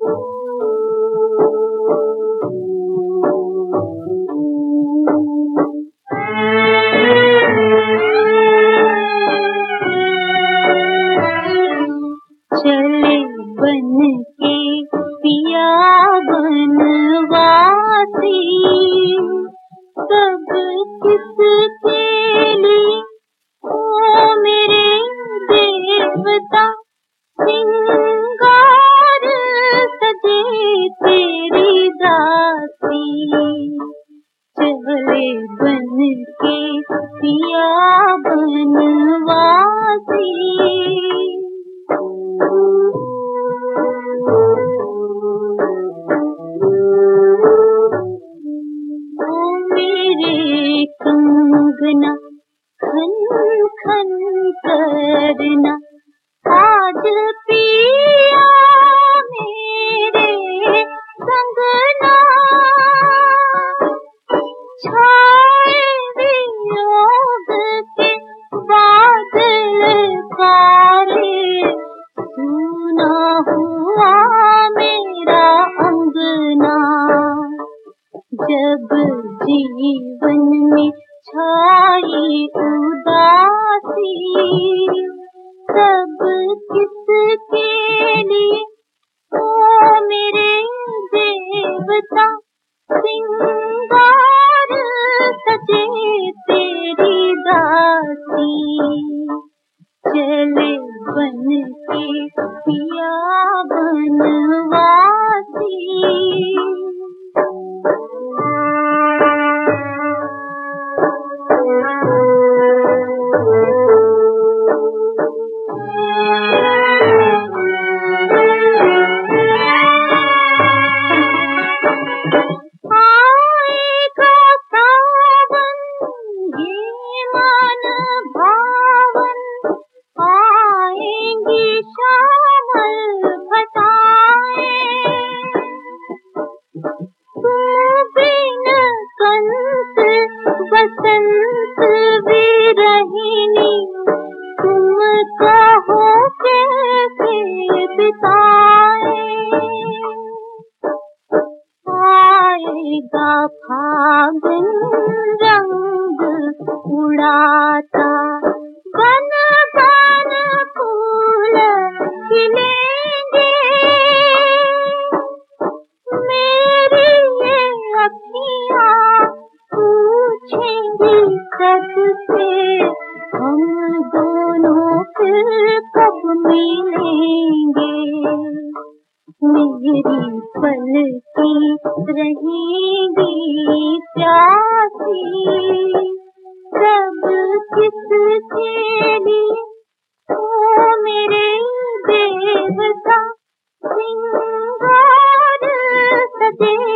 चले बन के पिया बनवासी, सब किसके लिए ओ मेरे देवता, सिंगार सजे तेरी दासी। चले बन के पिया बनवासी, कंगना खन खन करना, आज पिया मेरे संगना, छाए वियोग के बादल कारे, सुना हुआ मेरा अंगना। जब जीवन में छाई उदासी, सब किसके लिए ओ मेरे देवता, सिंगार सजे तेरी दासी। चले बन के पिया बनवासी, बसंत विरहिनी, तुम कहो कैसे बिताए। आएगा फागुन रंग उड़ाता, बन बन फूल खिलेंगे, मेरी ये अखियाँ पूछेंगी सबसे, हम दोनों फिर कब मिलेंगे। मेरी पलकी रहेगी प्यासी, सब किसके लिए ओ मेरे देवता, सिंगार सजे